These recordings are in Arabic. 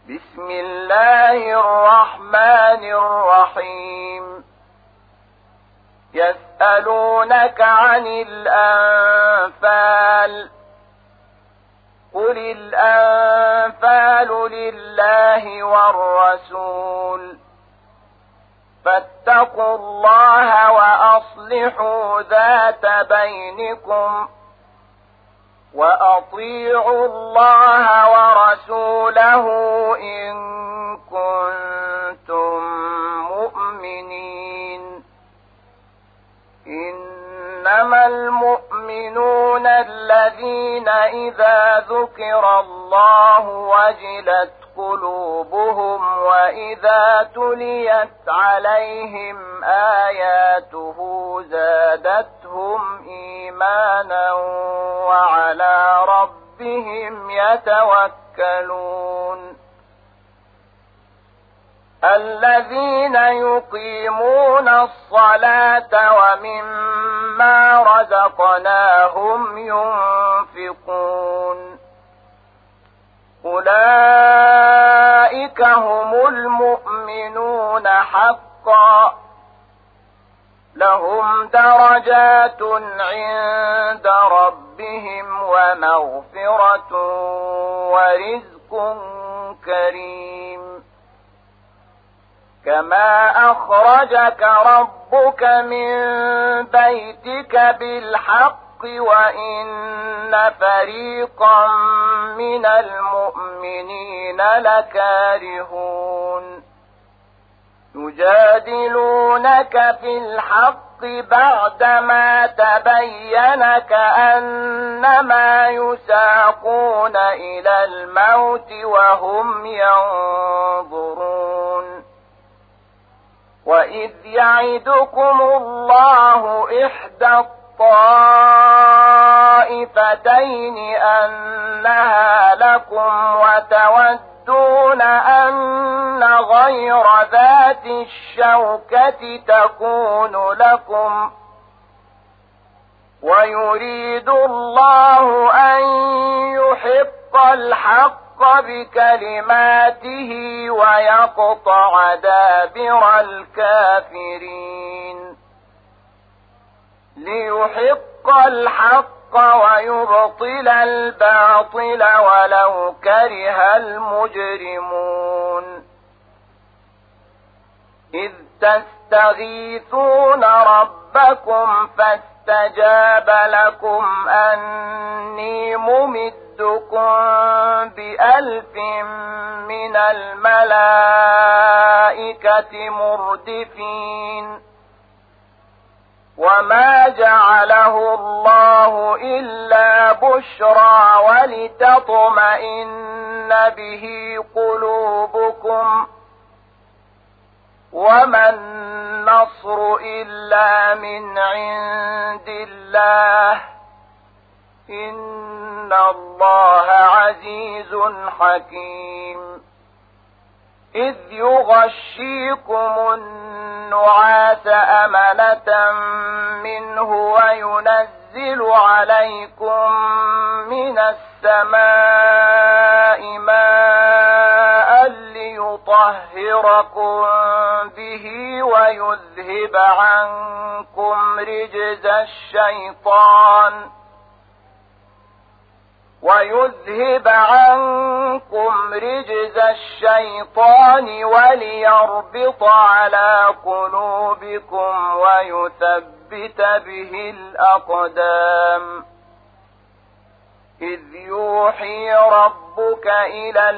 بسم الله الرحمن الرحيم يسألونك عن الأنفال قل الأنفال لله والرسول فاتقوا الله وأصلحوا ذات بينكم وأطيعوا الله ورسوله إن كنتم مؤمنين إنما المؤمنون الذين إذا ذكر الله وجلت قلوبهم وإذا تليت عليهم آياته زادتهم إيمانا وعلى ربهم يتوكلون الذين يقيمون الصلاة ومما رزقناهم ينفقون أولئك هم المؤمنون حقا لهم درجات عند ربهم ومغفرة ورزق كريم كما أخرجك ربك من بيتك بالحق وإن فريقا من المؤمنين لكارهون يجادلونك في الحق بعدما تبين كأنما يساقون إلى الموت وهم ينظرون وإذ يعدكم الله إحدى الطائفتين أنها لكم وتودون أن غير ذات الشوكة تكون لكم ويريد الله أن يحق الحق بكلماته ويقطع دابر الكافرين ليحق الحق ويبطل الباطل ولو كره المجرمون إذ تستغيثون ربكم فاستجاب لكم أني ممدكم ب1000 من الملائكة مردفين وما جعله الله إلا بشرى ولتطمئن به قلوبكم وما النصر إلا من عند الله إن الله عزيز حكيم إذ يغشيكم النعاس أمنة منه وينزل عليكم من السماء ماء ليطهركم به ويذهب عنكم رجز الشيطان وليربط على قلوبكم ويثبت به الأقدام إذ يوحي ربك إلى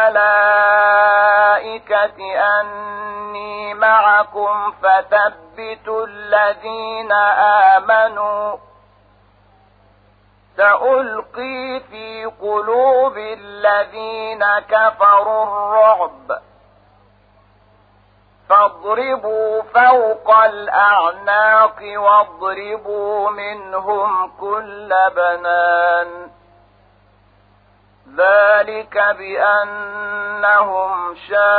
الملائكة أني معكم فثبتوا الذين آمنوا سألقي في قلوب الذين كفروا الرعب فاضربوا فوق الأعناق واضربوا منهم كل بنان ذلك بأنهم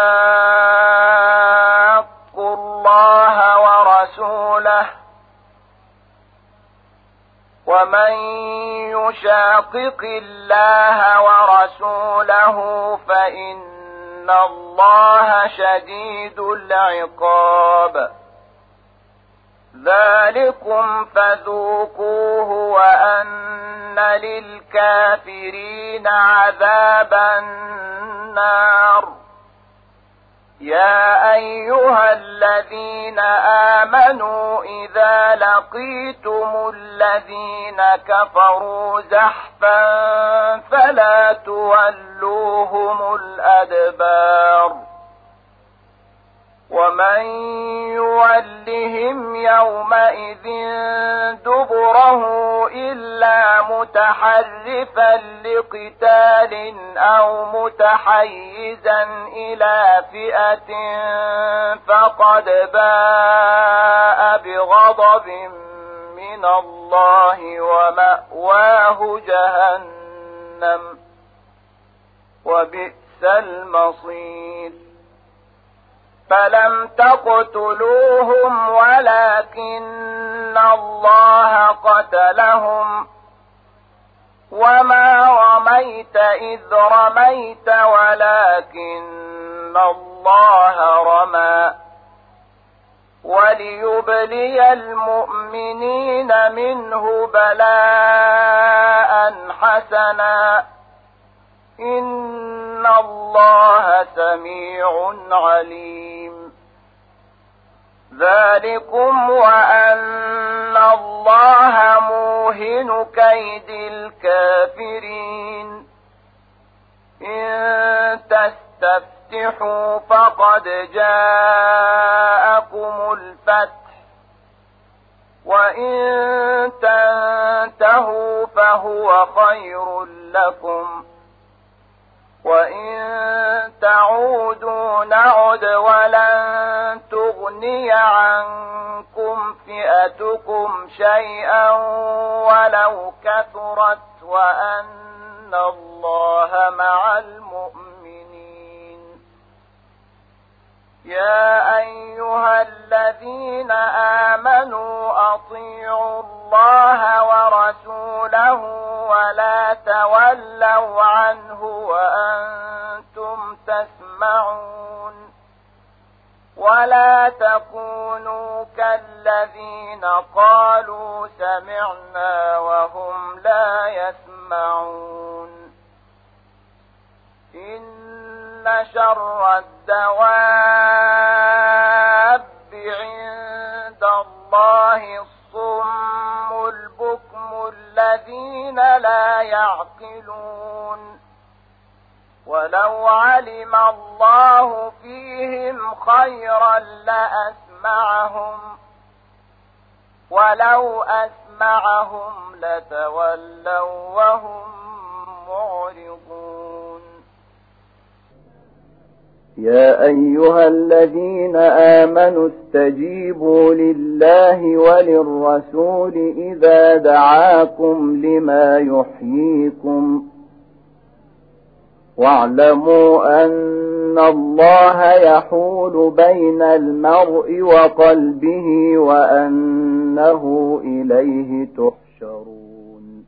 شاقوا الله ورسوله ومن يشاقق الله ورسوله فإن إن الله شديد العقاب. ذلكم فذوقوه وأن للكافرين عذاب النار. يا أيها الذين آمنوا إذا لقيتم الذين كفروا زحفا فلا تولوهم الأدبار. ومن يولهم يومئذ دبره إلا متحرفا لقتال أو متحيزا إلى فئة فقد باء بغضب من الله ومأواه جهنم وبئس المصير. فلم تقتلوهم ولكن الله قتلهم وما رميت إذ رميت ولكن الله رمى وليبلي المؤمنين منه بلاء حسنا إن الله سميع عليم. ذلكم وأن الله موهن كيد الكافرين. إن تستفتحوا فقد جاءكم الفتح وإن تنتهوا فهو خير لكم وإن تعودوا نعد ولن تغني عنكم فئتكم شيئا ولو كثرت وأن الله مع المؤمنين. يا أيها الذين آمنوا أطيعوا الله ورسوله ولا تولوا عنه وأنتم تسمعون. ولا تكونوا كالذين قالوا سمعنا وهم لا يسمعون. إن شر الدواب عند الله الصم البكم الذين لا يعقلون. ولو علم الله فيهم خيرا لأسمعهم ولو أسمعهم لتولوا وهم معرضون. يا أيها الذين آمنوا استجيبوا لله وللرسول إذا دعاكم لما يحييكم واعلموا أن الله يحول بين المرء وقلبه وأنه إليه تحشرون.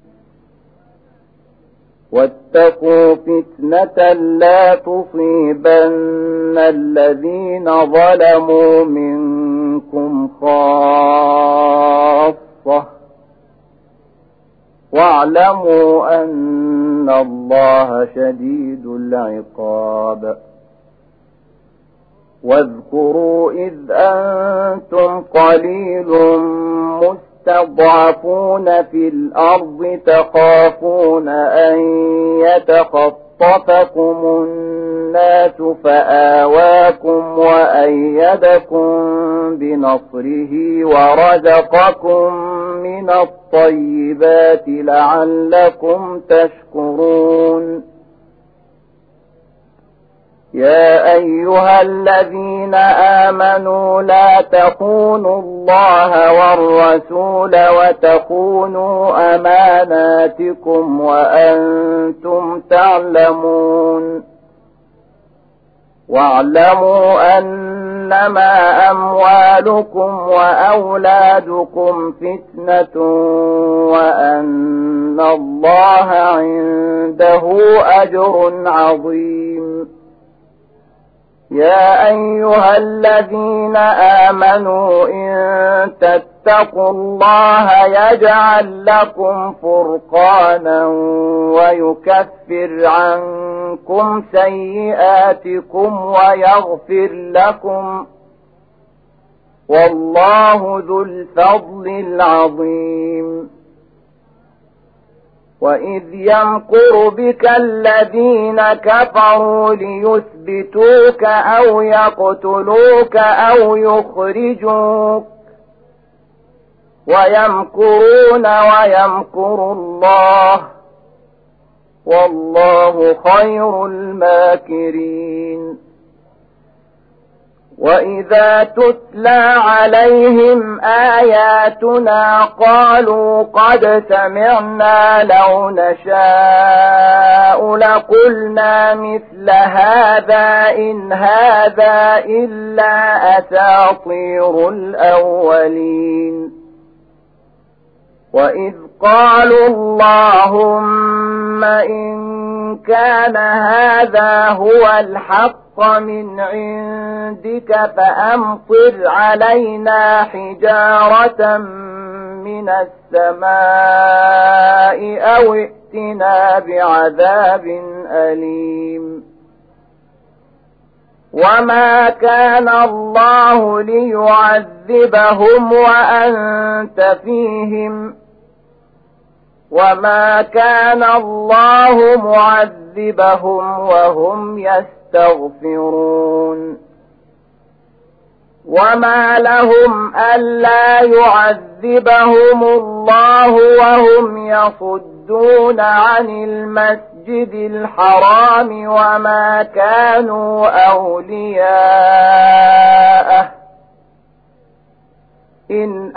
واتقوا فتنة لا تصيبن الذين ظلموا منكم خاصة واعلموا أن الله شديد العقاب. واذكروا إذ أنتم قليل مستضعفون في الأرض تخافون أن يتخطفكم الناس فآواكم وأيدكم بنصره ورزقكم من الطيبات لعلكم تشكرون. يا أيها الذين آمنوا لا تخونوا الله والرسول وتخونوا أماناتكم وأنتم تعلمون. واعلموا أنما أموالكم وأولادكم فتنة وأن الله عنده أجر عظيم. يا أيها الذين آمنوا إن تتقوا الله يجعل لكم فرقانا ويكفر عنكم سيئاتكم ويغفر لكم والله ذو الفضل العظيم. وإذ يمكر بك الذين كفروا ليثبتوك أو يقتلوك أو يخرجوك ويمكرون ويمكر الله والله خير الماكرين. وإذا تتلى عليهم آياتنا قالوا قد سمعنا لو نشاء لقلنا مثل هذا إن هذا إلا أساطير الأولين. وإذ قالوا اللهم إن كان هذا هو الحق من عندك فأمطر علينا حجارة من السماء أو ائتنا بعذاب أليم. وما كان الله ليعذبهم وأنت فيهم وما كان الله معذبهم وهم يستغفرون. وما لهم ألا يعذبهم الله وهم يصدون عن المسجد الحرام وما كانوا أولياءه إن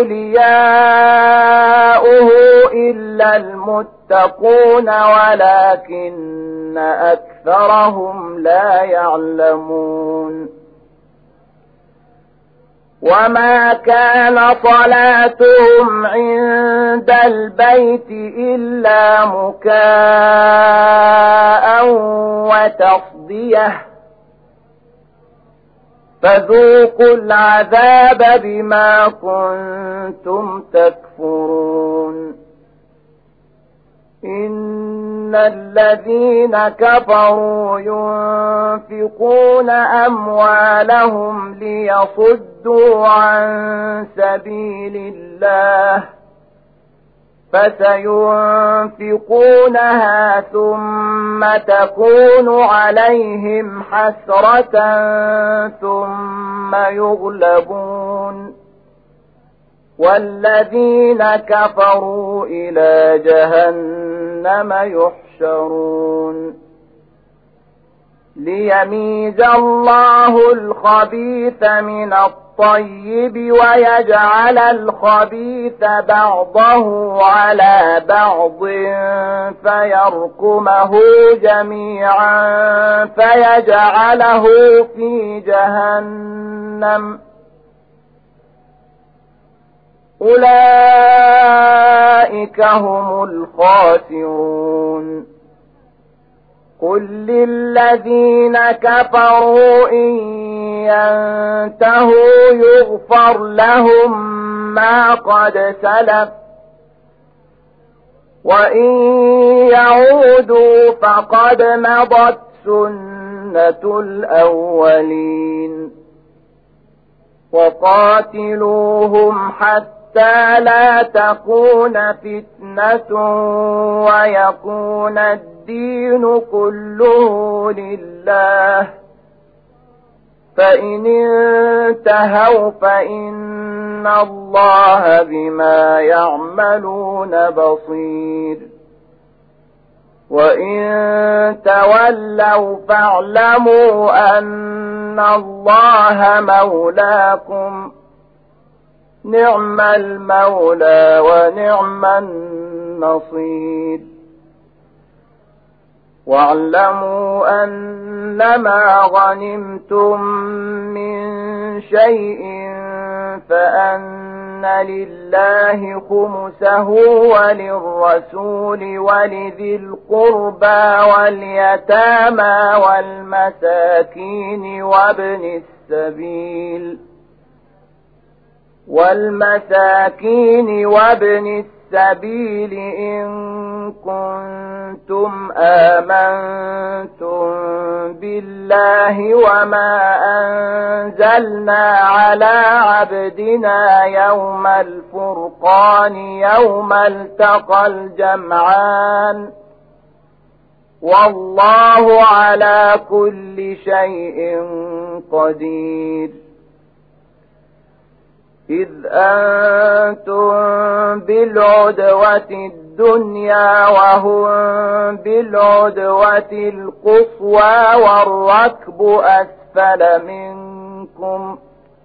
أولياؤه إلا المتقون ولكن أكثرهم لا يعلمون. وما كان صلاتهم عند البيت إلا مكاء وتصديه فذوقوا العذاب بما كنتم تكفرون. إن الذين كفروا ينفقون أموالهم ليصدوا عن سبيل الله فسينفقونها ثم تكون عليهم حسرة ثم يغلبون والذين كفروا إلى جهنم يحشرون. ليميز الله الخبيث من الطيب ويجعل الخبيث بعضه على بعض فيركمه جميعا فيجعله في جهنم أولئك هم الخاسرون. قل للذين كفروا إن ينتهوا يغفر لهم ما قد سلف وإن يعودوا فقد مضت سنة الأولين. وقاتلوهم حتى لا تكون فتنة ويكون الدين كله لله فإن انتهوا فإن الله بما يعملون بصير. وإن تولوا فاعلموا أن الله مولاكم نعم المولى ونعم النصير. واعلموا أنما غنمتم من شيء فأن لله خمسه وللرسول ولذي القربى واليتامى والمساكين وابن السبيل إن كنتم آمنتم بالله وما أنزلنا على عبدنا يوم الفرقان يوم التقى الجمعان والله على كل شيء قدير. إذ أنتم بالعدوة الدنيا وهم بالعدوة القصوى والركب أسفل منكم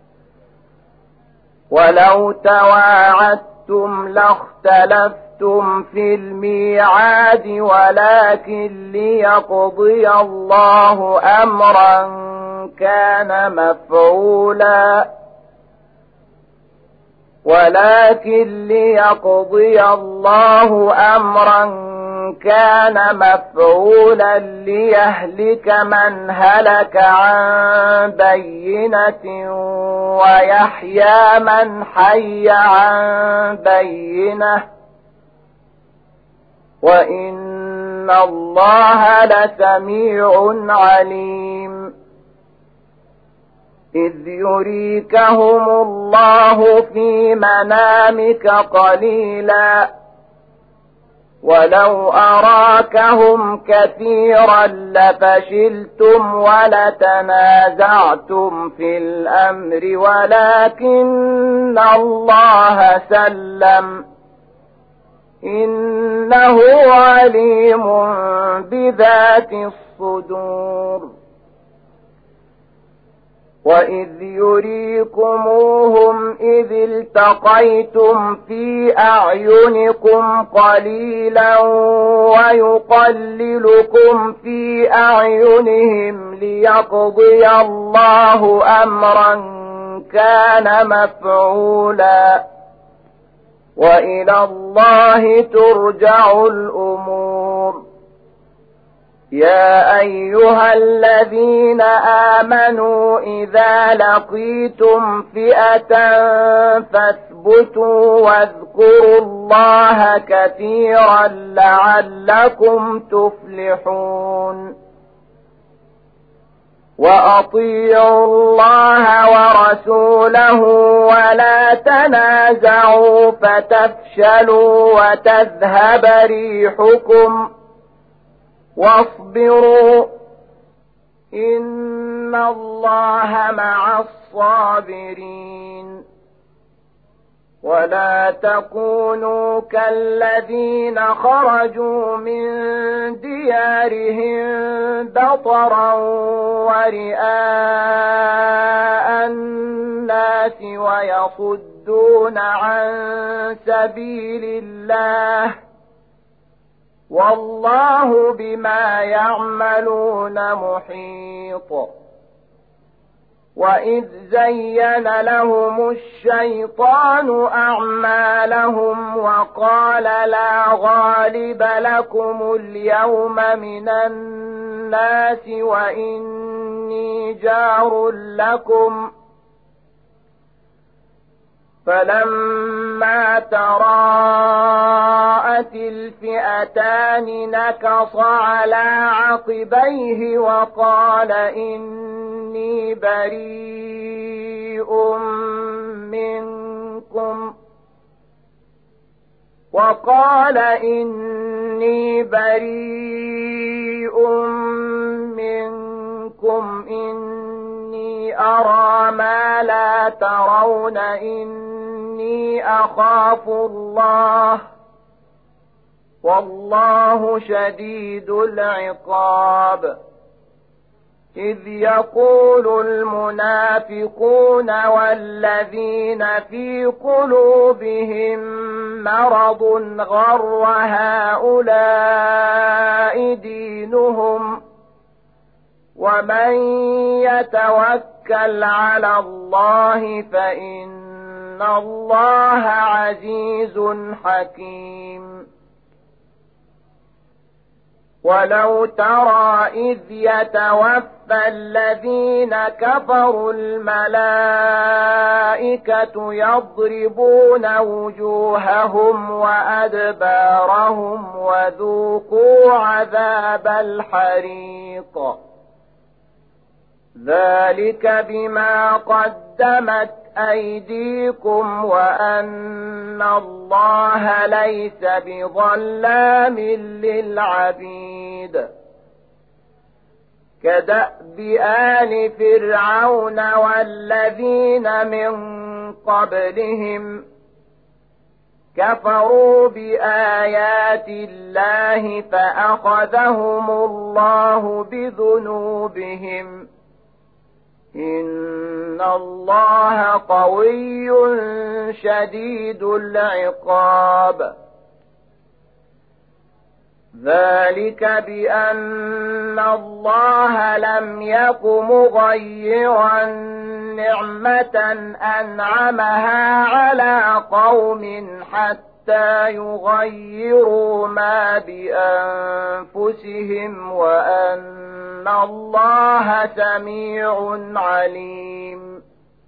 ولو تواعدتم لاختلفتم في الميعاد ولكن ليقضي الله أمرا كان مفعولا ليهلك من هلك عن بينة ويحيى من حي عن بينة وإن الله لسميع عليم. إذ يريكهم الله في منامك قليلا ولو أراكهم كثيرا لفشلتم ولتنازعتم في الأمر ولكن الله سلم إنه عليم بذات الصدور. وإذ يريكموهم إذ التقيتم في أعينكم قليلا ويقللكم في أعينهم ليقضي الله أمرا كان مفعولا وإلى الله ترجع الأمور. يا أيها الذين آمنوا إذا لقيتم فئة فاثبتوا واذكروا الله كثيرا لعلكم تفلحون. وأطيعوا الله ورسوله ولا تنازعوا فتفشلوا وتذهب ريحكم واصبروا إن الله مع الصابرين. ولا تكونوا كالذين خرجوا من ديارهم بطرا ورئاء الناس ويصدون عن سبيل الله والله بما يعملون محيط. وإذ زين لهم الشيطان أعمالهم وقال لا غالب لكم اليوم من الناس وإني جار لكم فلما تراءت الفئتان نكص على عقبيه وقال إني بريء منكم إني أرى ما لا ترون إني أخاف الله والله شديد العقاب. إذ يقول المنافقون والذين في قلوبهم مرض غر هؤلاء دينهم ومن يتوكل على الله فإن إن الله عزيز حكيم. ولو ترى إذ يتوفى الذين كفروا الملائكة يضربون وجوههم وأدبارهم وذوقوا عذاب الحريق ذلك بما قدمت أيديكم وأن الله ليس بظلام للعبيد. كدأب آل فرعون والذين من قبلهم كفروا بآيات الله فأخذهم الله بذنوبهم إن الله قوي شديد العقاب. ذلك بأن الله لم يك مغيرا نعمة أنعمها على قوم حتى يغيروا ما بأنفسهم وأن الله سميع عليم.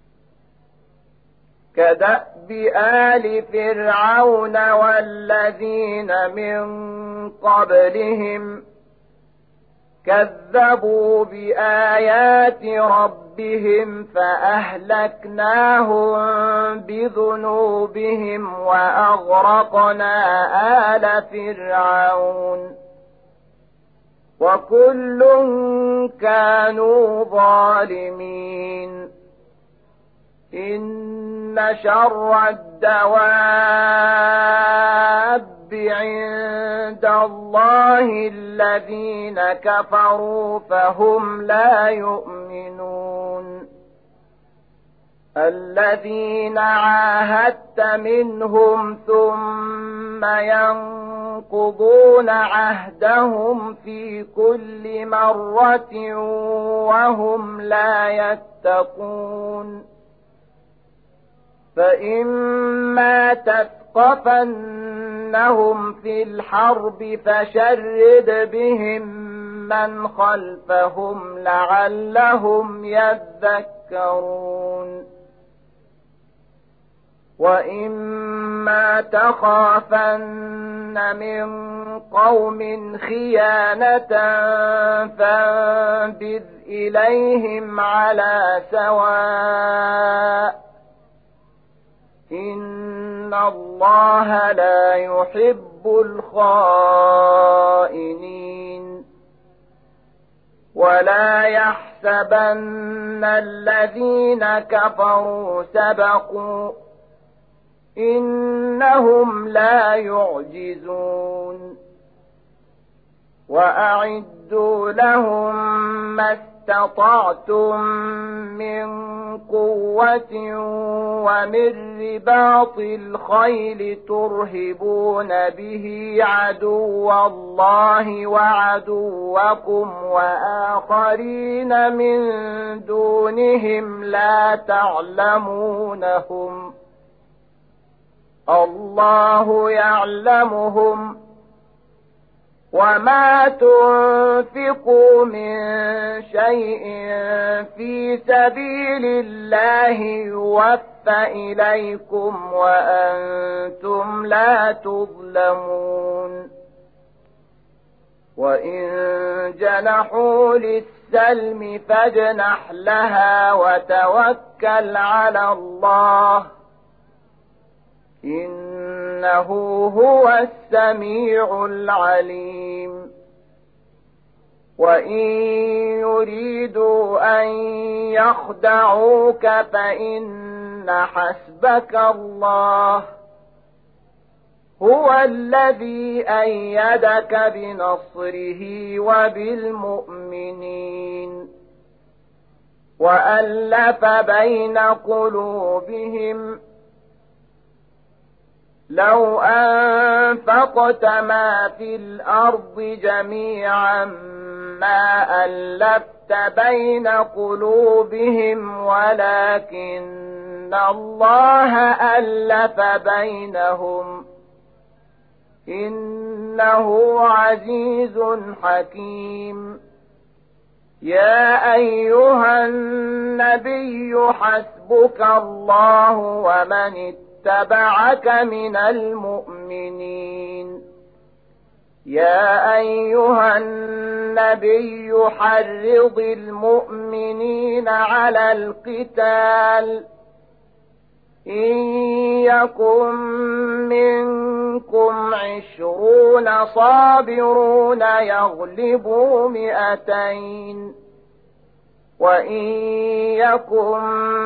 كدأب آل فرعون والذين من قبلهم كذبوا بآيات ربهم فأهلكناهم بذنوبهم وأغرقنا آل فرعون وكل كانوا ظالمين. إن شر الدواب عند الله الذين كفروا فهم لا يؤمنون. الذين عاهدت منهم ثم ينقضون عهدهم في كل مرة وهم لا يتقون. فإما تثقفنهم في الحرب فشرد بهم من خلفهم لعلهم يذكرون. وإما تخافن من قوم خيانة فانبذ إليهم على سواء إن الله لا يحب الخائنين. ولا يحسبن الذين كفروا سبقوا إنهم لا يعجزون. وأعدوا لهم ما استطعتم من قوة ومن رباط الخيل ترهبون به عدو الله وعدوكم وآخرين من دونهم لا تعلمونهم الله يعلمهم. وما تنفقوا من شيء في سبيل الله يوفى إليكم وأنتم لا تظلمون. وإن جنحوا للسلم فاجنح لها وتوكل على الله إنه هو السميع العليم. وإن يريدوا أن يخدعوك فإن حسبك الله هو الذي أيدك بنصره وبالمؤمنين وألف بين قلوبهم لو أنفقت ما في الأرض جميعا ما ألفت بين قلوبهم ولكن الله ألف بينهم إنه عزيز حكيم. يا أيها النبي حسبك الله ومن اتبعك من المؤمنين. يا أيها النبي حرض المؤمنين على القتال إن يكن منكم 20 صابرون يغلبوا 200 وإن يكن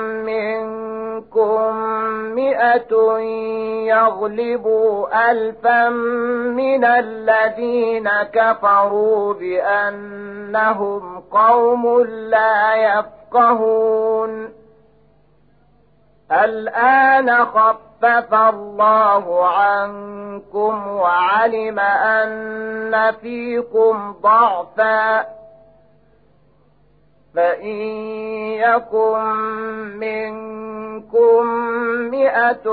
منكم 100 يغلبوا 1000 من الذين كفروا بأنهم قوم لا يفقهون. الآن خفف الله عنكم وعلم أن فيكم ضعفا فإن يكن منكم 100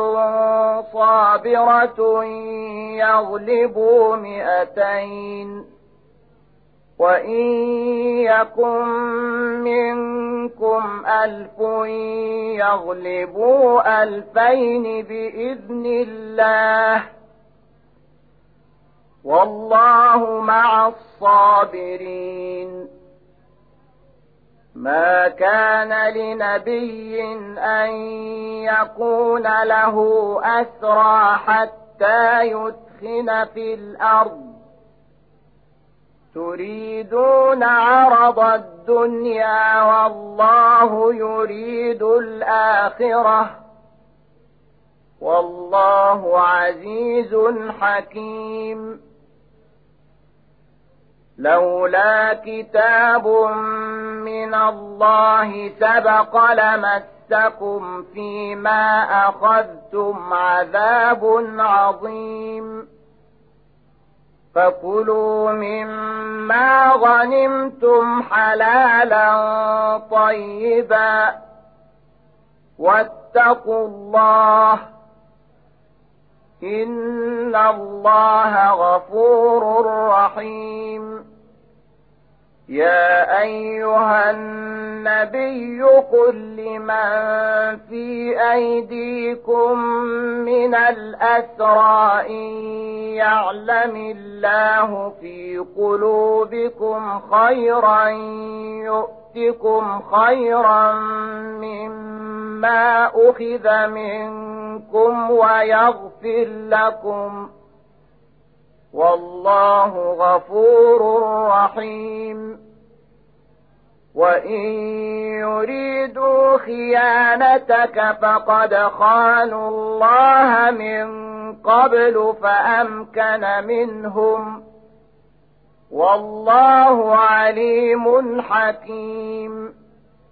صابرة يغلبوا 200 وإن يكن منكم 1000 يغلبوا 2000 بإذن الله والله مع الصابرين. ما كان لنبي أن يكون له أسرى حتى يثخن في الأرض تريدون عرض الدنيا والله يريد الآخرة والله عزيز حكيم. لولا كتاب من الله سبق لمسكم فيما أخذتم عذاب عظيم. فكلوا مما غنمتم حلالا طيبا واتقوا الله إن الله غفور رحيم. يا أيها النبي قل لمن في أيديكم من الأسرى إن يعلم الله في قلوبكم خيرا يؤتكم خيرا مما أخذ منكم ويغفر لكم والله غفور رحيم. وإن يريدوا خيانتك فقد خانوا الله من قبل فأمكن منهم والله عليم حكيم.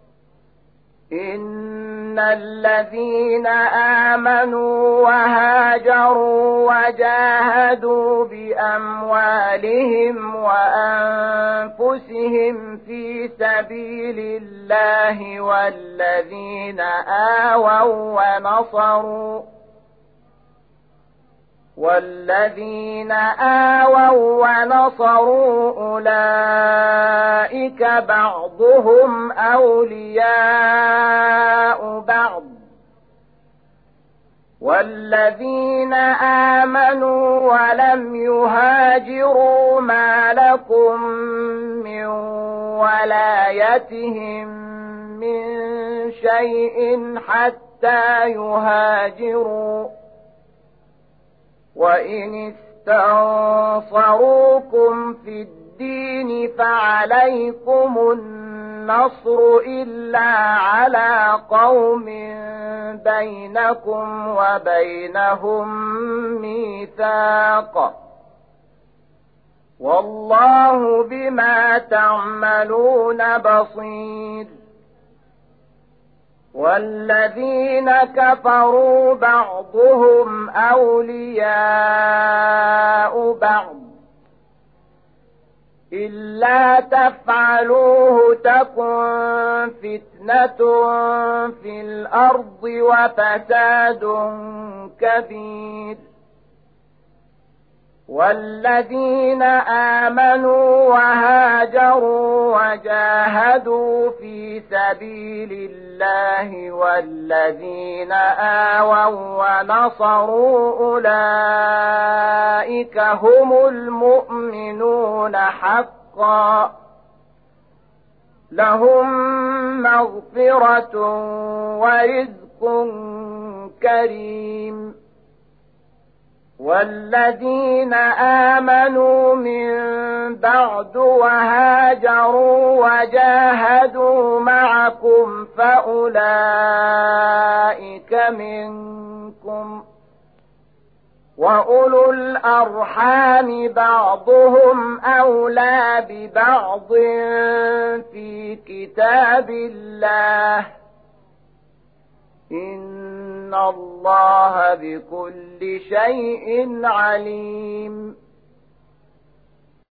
إن الذين آمنوا وهاجروا وجاهدوا بأموالهم وأنفسهم في سبيل الله والذين آووا ونصروا أولئك بعضهم أولياء بعض والذين آمنوا ولم يهاجروا ما لكم من ولايتهم من شيء حتى يهاجروا وإن استنصروكم في الدين فعليكم النصر إلا على قوم بينكم وبينهم ميثاق والله بما تعملون بصير. والذين كفروا بعضهم أولياء بعض إلا تفعلوه تكن فتنة في الأرض وفساد كبير. والذين آمنوا وهاجروا وجاهدوا في سبيل الله والذين آووا ونصروا أولئك هم المؤمنون حقا لهم مغفرة ورزق كريم. والذين آمنوا من بعد وهاجروا وجاهدوا معكم فأولئك منكم وأولو الأرحام بعضهم أولى ببعض في كتاب الله إن الله بكل شيء عليم.